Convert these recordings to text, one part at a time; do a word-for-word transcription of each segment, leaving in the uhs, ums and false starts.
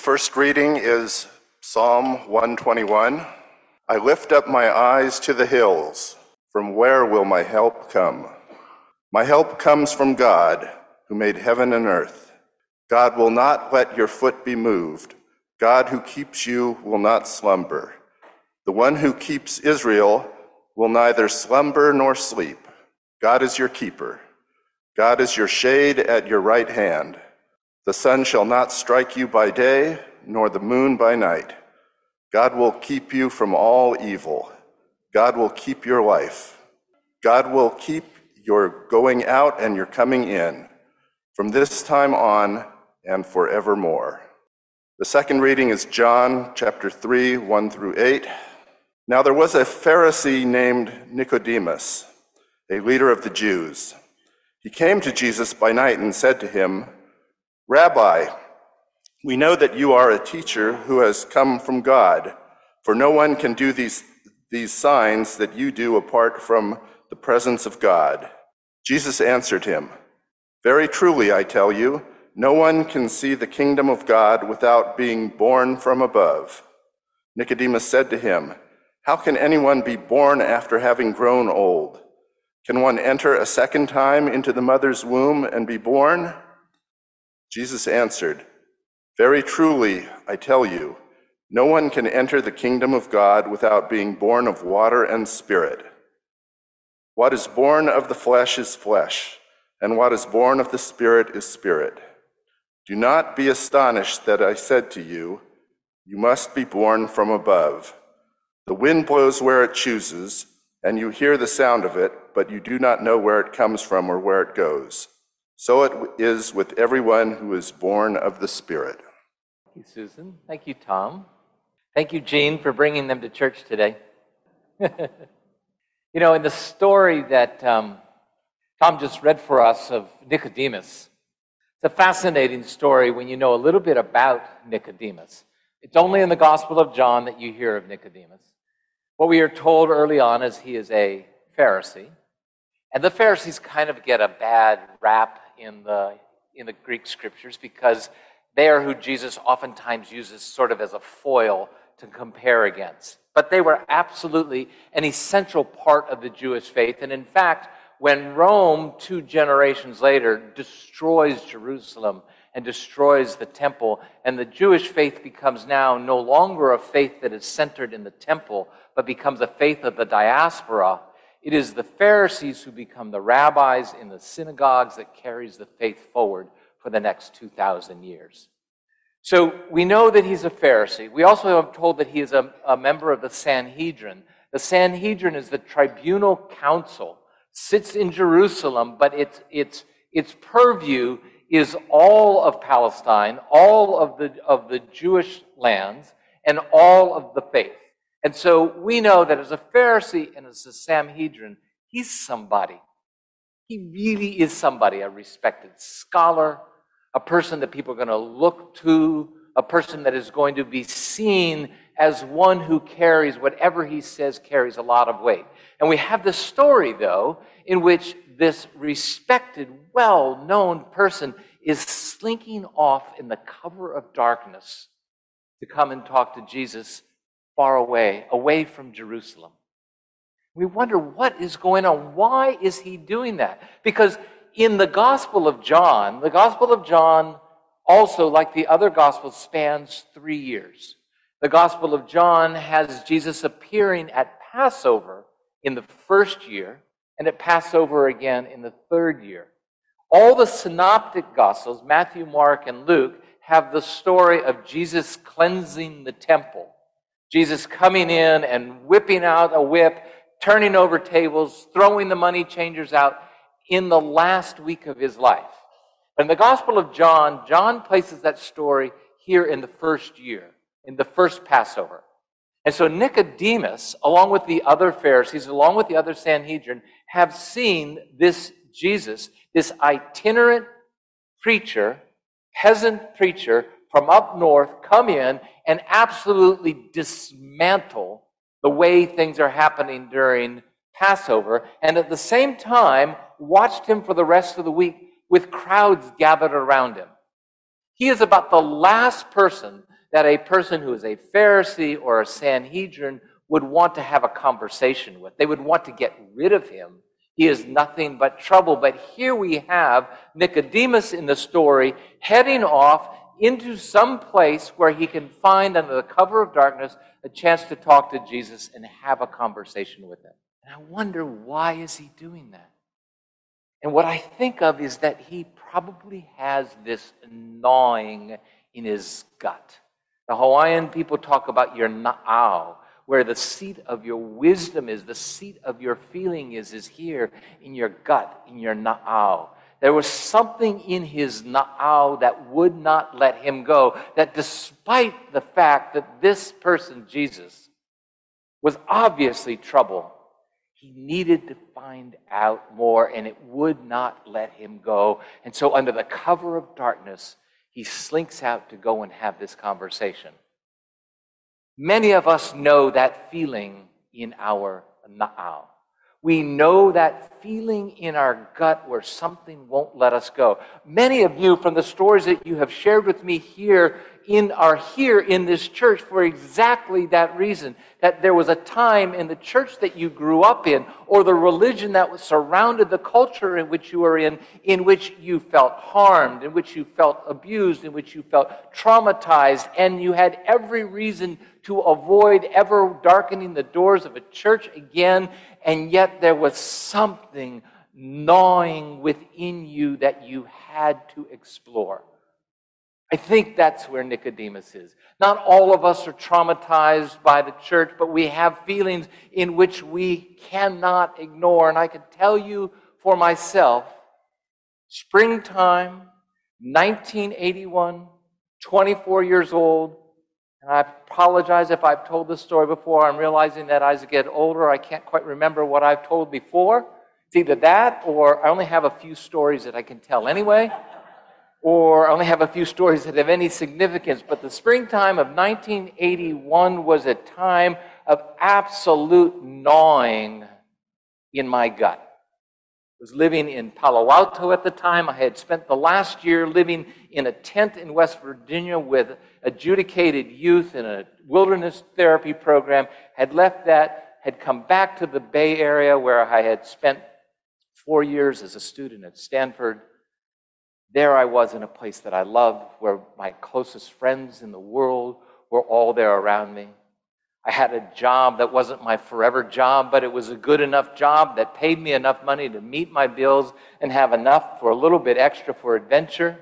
first reading is Psalm one twenty-one. I lift up my eyes to the hills. From where will my help come? My help comes from God, who made heaven and earth. God will not let your foot be moved. God who keeps you will not slumber. The one who keeps Israel will neither slumber nor sleep. God is your keeper. God is your shade at your right hand. The sun shall not strike you by day, nor the moon by night. God will keep you from all evil. God will keep your life. God will keep your going out and your coming in, from this time on and forevermore. The second reading is John chapter three, one through eight. Now there was a Pharisee named Nicodemus, a leader of the Jews. He came to Jesus by night and said to him, Rabbi, we know that you are a teacher who has come from God, for no one can do these, these signs that you do apart from the presence of God. Jesus answered him, Very truly, I tell you, no one can see the kingdom of God without being born from above. Nicodemus said to him, How can anyone be born after having grown old? Can one enter a second time into the mother's womb and be born? Jesus answered, Very truly, I tell you, no one can enter the kingdom of God without being born of water and spirit. What is born of the flesh is flesh, and what is born of the Spirit is spirit. Do not be astonished that I said to you, You must be born from above. The wind blows where it chooses, and you hear the sound of it, but you do not know where it comes from or where it goes. So it is with everyone who is born of the Spirit. Thank you, Susan. Thank you, Tom. Thank you, Jean, for bringing them to church today. You know, in the story that um, Tom just read for us of Nicodemus, it's a fascinating story when you know a little bit about Nicodemus. It's only in the Gospel of John that you hear of Nicodemus. What we are told early on is he is a Pharisee. And the Pharisees kind of get a bad rap in the in the Greek scriptures because they are who Jesus oftentimes uses sort of as a foil to compare against. But they were absolutely an essential part of the Jewish faith. And in fact, when Rome, two generations later, destroys Jerusalem and destroys the temple, and the Jewish faith becomes now no longer a faith that is centered in the temple, but becomes a faith of the diaspora, it is the Pharisees who become the rabbis in the synagogues that carries the faith forward for the next two thousand years. So we know that he's a Pharisee. We also have told that he is a, a member of the Sanhedrin. The Sanhedrin is the tribunal council, sits in Jerusalem, but its, its, its purview is all of Palestine, all of the, of the Jewish lands, and all of the faith. And so we know that as a Pharisee and as a Sanhedrin, he's somebody. He really is somebody, a respected scholar, a person that people are going to look to, a person that is going to be seen as one who carries whatever he says carries a lot of weight. And we have this story, though, in which this respected, well-known person is slinking off in the cover of darkness to come and talk to Jesus far away, away from Jerusalem. We wonder what is going on. Why is he doing that? Because in the Gospel of John, the Gospel of John also, like the other Gospels, spans three years. The Gospel of John has Jesus appearing at Passover in the first year and at Passover again in the third year. All the synoptic Gospels, Matthew, Mark, and Luke, have the story of Jesus cleansing the temple. Jesus coming in and whipping out a whip, turning over tables, throwing the money changers out in the last week of his life. But in the Gospel of John, John places that story here in the first year, in the first Passover. And so Nicodemus, along with the other Pharisees, along with the other Sanhedrin, have seen this Jesus, this itinerant preacher, peasant preacher from up north, come in and absolutely dismantle the way things are happening during Passover, and at the same time watched him for the rest of the week with crowds gathered around him. He is about the last person that a person who is a Pharisee or a Sanhedrin would want to have a conversation with. They would want to get rid of him. He is nothing but trouble. But here we have Nicodemus in the story heading off into some place where he can find, under the cover of darkness, a chance to talk to Jesus and have a conversation with him. And I wonder, why is he doing that? And what I think of is that he probably has this gnawing in his gut. The Hawaiian people talk about your na'au, where the seat of your wisdom is, the seat of your feeling is, is here in your gut, in your na'au. There was something in his na'au that would not let him go, that despite the fact that this person, Jesus, was obviously trouble, he needed to find out more, and it would not let him go. And so under the cover of darkness, he slinks out to go and have this conversation. Many of us know that feeling in our na'au. We know that feeling in our gut where something won't let us go. Many of you, from the stories that you have shared with me here, in, are here in this church for exactly that reason. That there was a time in the church that you grew up in, or the religion that was surrounded the culture in which you were in, in which you felt harmed, in which you felt abused, in which you felt traumatized, and you had every reason to avoid ever darkening the doors of a church again, and yet there was something gnawing within you that you had to explore. I think that's where Nicodemus is. Not all of us are traumatized by the church, but we have feelings in which we cannot ignore. And I can tell you for myself, springtime, nineteen eighty-one, twenty-four years old, and I apologize if I've told this story before. I'm realizing that as I get older, I can't quite remember what I've told before. It's either that or I only have a few stories that I can tell anyway, or I only have a few stories that have any significance. But the springtime of nineteen eighty-one was a time of absolute gnawing in my gut. I was living in Palo Alto at the time. I had spent the last year living in a tent in West Virginia with adjudicated youth in a wilderness therapy program. Had left that, had come back to the Bay Area where I had spent four years as a student at Stanford. There I was in a place that I loved, where my closest friends in the world were all there around me. I had a job that wasn't my forever job, but it was a good enough job that paid me enough money to meet my bills and have enough for a little bit extra for adventure.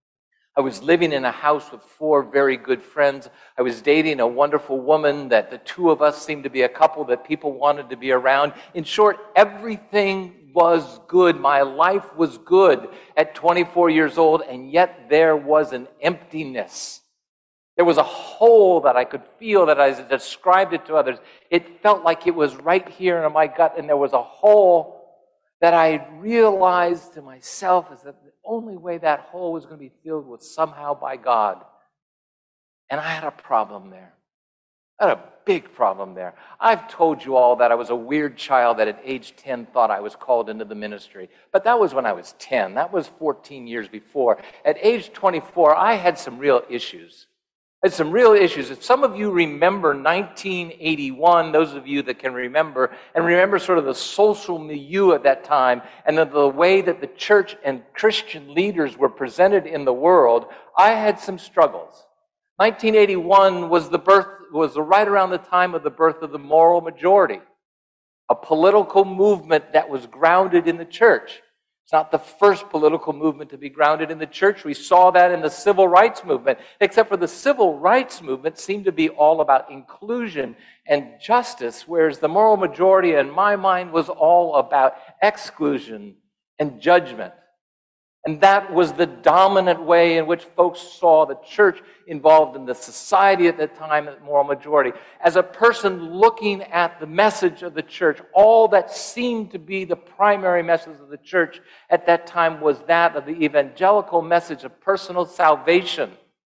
I was living in a house with four very good friends. I was dating a wonderful woman that the two of us seemed to be a couple that people wanted to be around. In short, everything was good. My life was good at twenty-four years old, and yet there was an emptiness. There was a hole that I could feel, that I described it to others. It felt like it was right here in my gut, and there was a hole that I realized to myself is that the only way that hole was going to be filled was somehow by God. And I had a problem there. I had a big problem there. I've told you all that I was a weird child that at age ten thought I was called into the ministry. But that was when I was ten. That was fourteen years before. At age twenty-four, I had some real issues. I had some real issues. If some of you remember nineteen eighty-one, those of you that can remember, and remember sort of the social milieu at that time, and the, the way that the church and Christian leaders were presented in the world, I had some struggles. nineteen eighty-one was the birth, was right around the time of the birth of the moral majority, a political movement that was grounded in the church. It's not the first political movement to be grounded in the church. We saw that in the civil rights movement, except for the civil rights movement seemed to be all about inclusion and justice, whereas the moral majority, in my mind, was all about exclusion and judgment. And that was the dominant way in which folks saw the church involved in the society at the time, the moral majority. As a person looking at the message of the church, all that seemed to be the primary message of the church at that time was that of the evangelical message of personal salvation,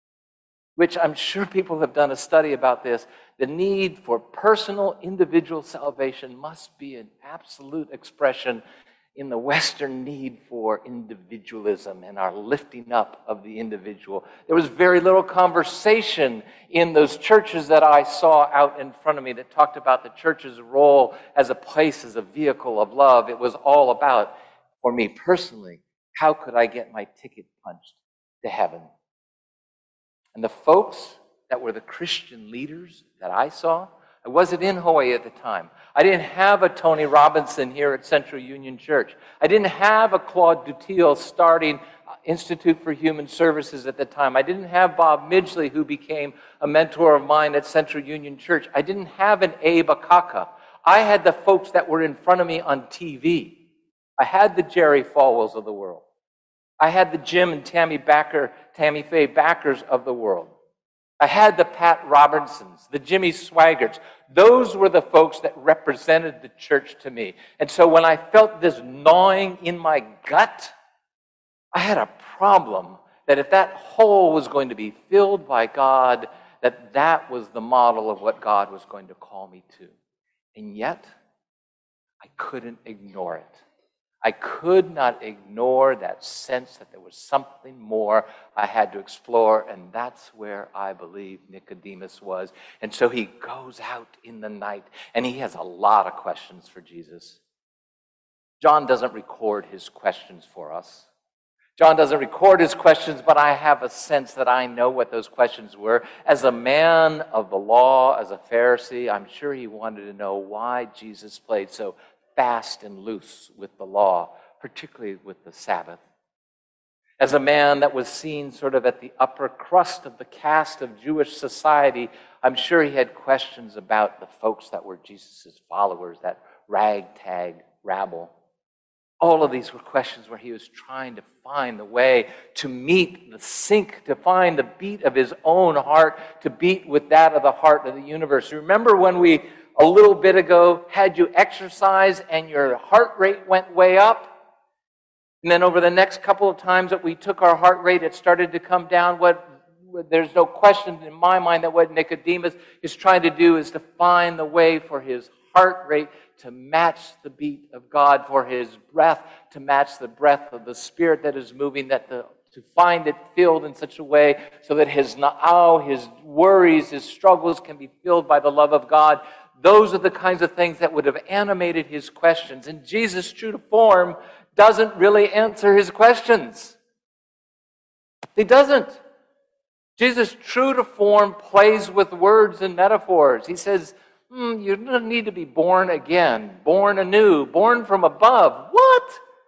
which I'm sure people have done a study about this. The need for personal, individual salvation must be an absolute expression in the Western need for individualism and our lifting up of the individual. There was very little conversation in those churches that I saw out in front of me that talked about the church's role as a place, as a vehicle of love. It was all about, for me personally, how could I get my ticket punched to heaven? And the folks that were the Christian leaders that I saw, I wasn't in Hawaii at the time. I didn't have a Tony Robinson here at Central Union Church. I didn't have a Claude Dutil starting Institute for Human Services at the time. I didn't have Bob Midgley, who became a mentor of mine at Central Union Church. I didn't have an Abe Akaka. I had the folks that were in front of me on T V. I had the Jerry Falwells of the world. I had the Jim and Tammy Backer, Tammy Faye Backers of the world. I had the Pat Robertsons, the Jimmy Swaggarts. Those were the folks that represented the church to me. And so when I felt this gnawing in my gut, I had a problem that if that hole was going to be filled by God, that that was the model of what God was going to call me to. And yet, I couldn't ignore it. I could not ignore that sense that there was something more I had to explore, and that's where I believe Nicodemus was. And so he goes out in the night, and he has a lot of questions for Jesus. John doesn't record his questions for us. John doesn't record his questions, but I have a sense that I know what those questions were. As a man of the law, as a Pharisee, I'm sure he wanted to know why Jesus played so fast and loose with the law, particularly with the Sabbath. As a man that was seen sort of at the upper crust of the caste of Jewish society, I'm sure he had questions about the folks that were Jesus' followers, that ragtag rabble. All of these were questions where he was trying to find the way to meet the sync, to find the beat of his own heart, to beat with that of the heart of the universe. Remember when we a little bit ago had you exercise and your heart rate went way up? And then over the next couple of times that we took our heart rate, it started to come down. What there's no question in my mind that what Nicodemus is trying to do is to find the way for his heart rate to match the beat of God, for his breath to match the breath of the Spirit that is moving, that the to find it filled in such a way so that his na'au, his worries, his struggles can be filled by the love of God. Those are the kinds of things that would have animated his questions. And Jesus, true to form, doesn't really answer his questions. He doesn't. Jesus, true to form, plays with words and metaphors. He says, hmm, you don't need to be born again, born anew, born from above. What?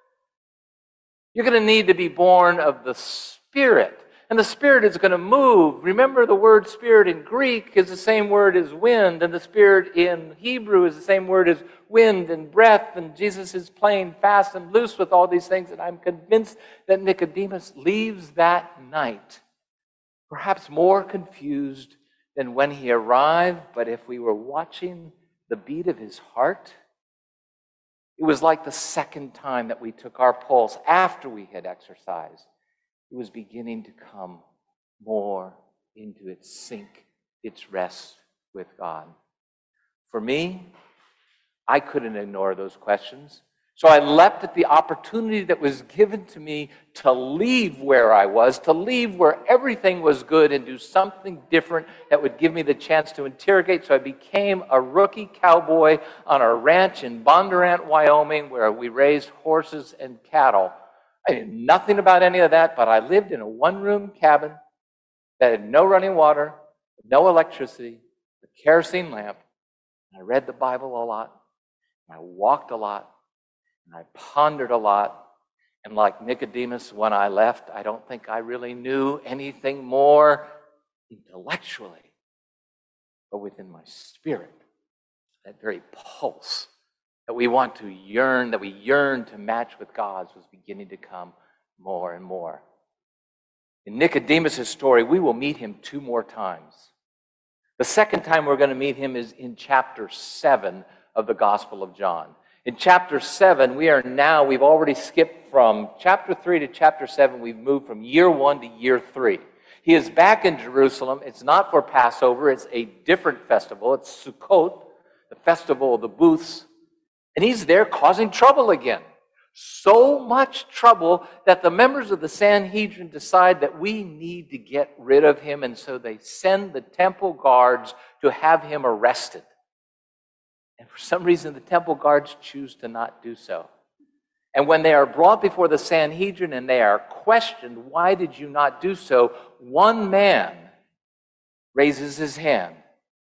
You're going to need to be born of the Spirit. And the Spirit is going to move. Remember, the word Spirit in Greek is the same word as wind, and the Spirit in Hebrew is the same word as wind and breath, and Jesus is playing fast and loose with all these things, and I'm convinced that Nicodemus leaves that night perhaps more confused than when he arrived, but if we were watching the beat of his heart, it was like the second time that we took our pulse after we had exercised. It was beginning to come more into its sync, its rest with God. For me, I couldn't ignore those questions. So I leapt at the opportunity that was given to me to leave where I was, to leave where everything was good and do something different that would give me the chance to interrogate. So I became a rookie cowboy on a ranch in Bondurant, Wyoming, where we raised horses and cattle. I knew nothing about any of that, but I lived in a one-room cabin that had no running water, no electricity, a kerosene lamp. And I read the Bible a lot, and I walked a lot, and I pondered a lot. And like Nicodemus, when I left, I don't think I really knew anything more intellectually, but within my spirit, that very pulse that we want to yearn, that we yearn to match with God's, was beginning to come more and more. In Nicodemus' story, we will meet him two more times. The second time we're going to meet him is in chapter seven of the Gospel of John. In chapter seven, we are now, we've already skipped from chapter three to chapter seven. We've moved from year one to year three. He is back in Jerusalem. It's not for Passover. It's a different festival. It's Sukkot, the festival of the booths. And he's there causing trouble again. So much trouble that the members of the Sanhedrin decide that we need to get rid of him, and so they send the temple guards to have him arrested. And for some reason, the temple guards choose to not do so. And when they are brought before the Sanhedrin and they are questioned, why did you not do so? One man raises his hand,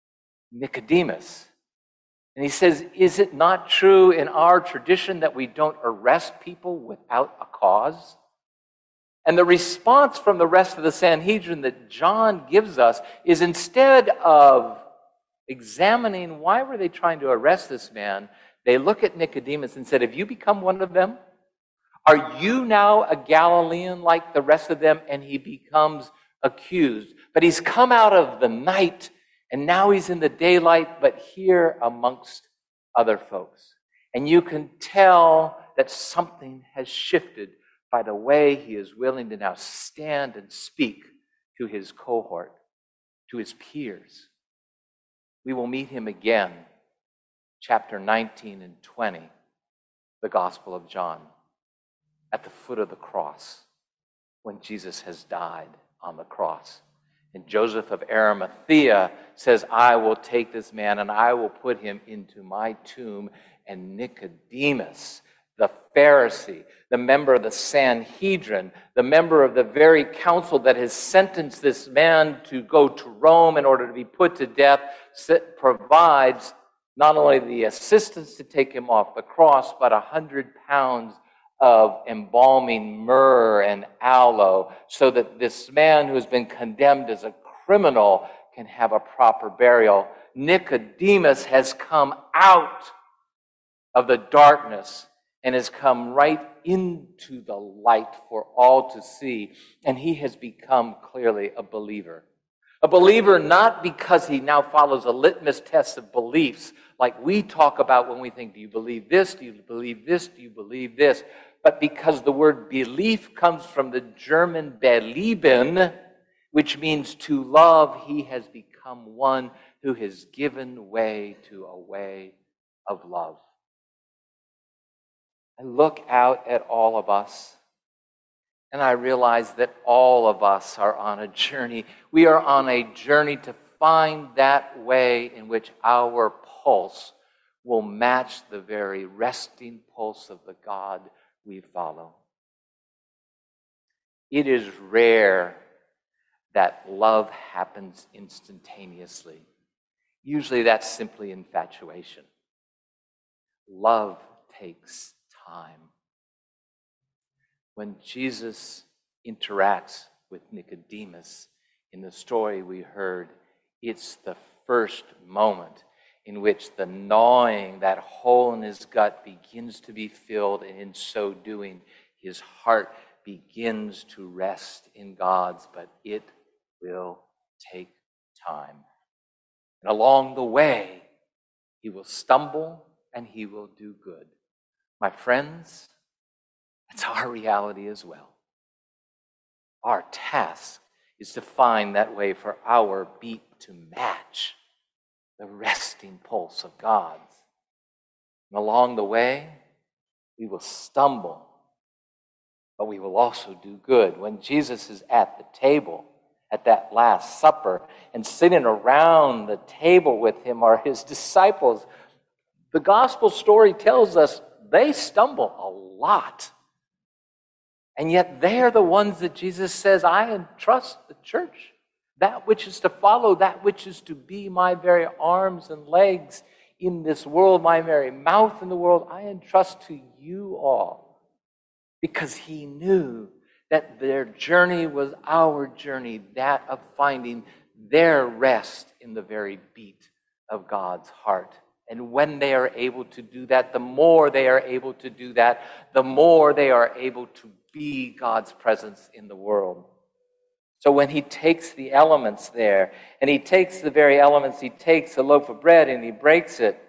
Nicodemus. And he says, is it not true in our tradition that we don't arrest people without a cause? And the response from the rest of the Sanhedrin that John gives us is, instead of examining why were they trying to arrest this man, they look at Nicodemus and said, have you become one of them? Are you now a Galilean like the rest of them? And he becomes accused. But he's come out of the night, and now he's in the daylight, but here amongst other folks. And you can tell that something has shifted by the way he is willing to now stand and speak to his cohort, to his peers. We will meet him again, chapter nineteen and twenty, the Gospel of John, at the foot of the cross, when Jesus has died on the cross. And Joseph of Arimathea says, I will take this man and I will put him into my tomb. And Nicodemus, the Pharisee, the member of the Sanhedrin, the member of the very council that has sentenced this man to go to Rome in order to be put to death, provides not only the assistance to take him off the cross, but a hundred pounds of embalming myrrh and aloe, so that this man who has been condemned as a criminal can have a proper burial. Nicodemus has come out of the darkness and has come right into the light for all to see, and he has become clearly a believer. A believer not because he now follows a litmus test of beliefs like we talk about when we think, do you believe this, do you believe this, do you believe this? But because the word belief comes from the German belieben, which means to love, he has become one who has given way to a way of love. I look out at all of us, and I realize that all of us are on a journey. We are on a journey to find that way in which our pulse will match the very resting pulse of the God we follow. It is rare that love happens instantaneously. Usually that's simply infatuation. Love takes time. When Jesus interacts with Nicodemus in the story we heard, it's the first moment in which the gnawing, that hole in his gut, begins to be filled, and in so doing, his heart begins to rest in God's, but it will take time. And along the way, he will stumble and he will do good. My friends, that's our reality as well. Our task is to find that way for our beat to match the resting pulse of God's. And along the way, we will stumble, but we will also do good. When Jesus is at the table, at that Last Supper, and sitting around the table with him are his disciples, the gospel story tells us they stumble a lot. And yet they are the ones that Jesus says, I entrust the church. That which is to follow, that which is to be my very arms and legs in this world, my very mouth in the world, I entrust to you all. Because he knew that their journey was our journey, that of finding their rest in the very beat of God's heart. And when they are able to do that, the more they are able to do that, the more they are able to be God's presence in the world. So when he takes the elements there, and he takes the very elements, he takes a loaf of bread and he breaks it.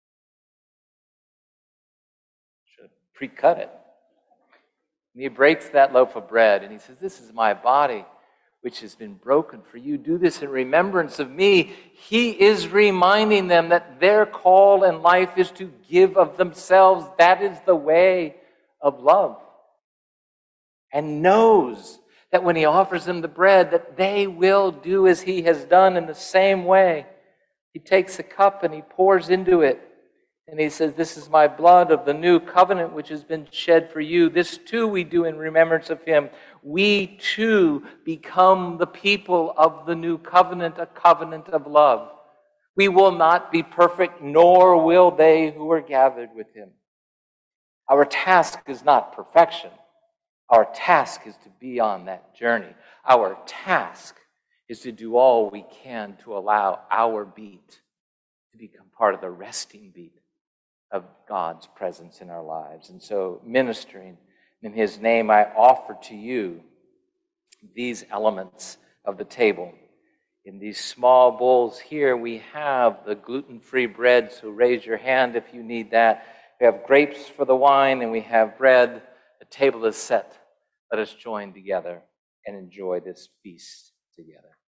Should have pre-cut it. And he breaks that loaf of bread and he says, this is my body, which has been broken for you. Do this in remembrance of me. He is reminding them that their call in life is to give of themselves. That is the way of love, and knows that when he offers them the bread, that they will do as he has done in the same way. He takes a cup and he pours into it, and he says, "This is my blood of the new covenant which has been shed for you. This too we do in remembrance of him." We too become the people of the new covenant, a covenant of love. We will not be perfect, nor will they who are gathered with him. Our task is not perfection. Our task is to be on that journey. Our task is to do all we can to allow our beat to become part of the resting beat of God's presence in our lives. And so, ministering in his name, I offer to you these elements of the table. In these small bowls here, we have the gluten-free bread, so raise your hand if you need that. We have grapes for the wine, and we have bread. The table is set. Let us join together and enjoy this feast together.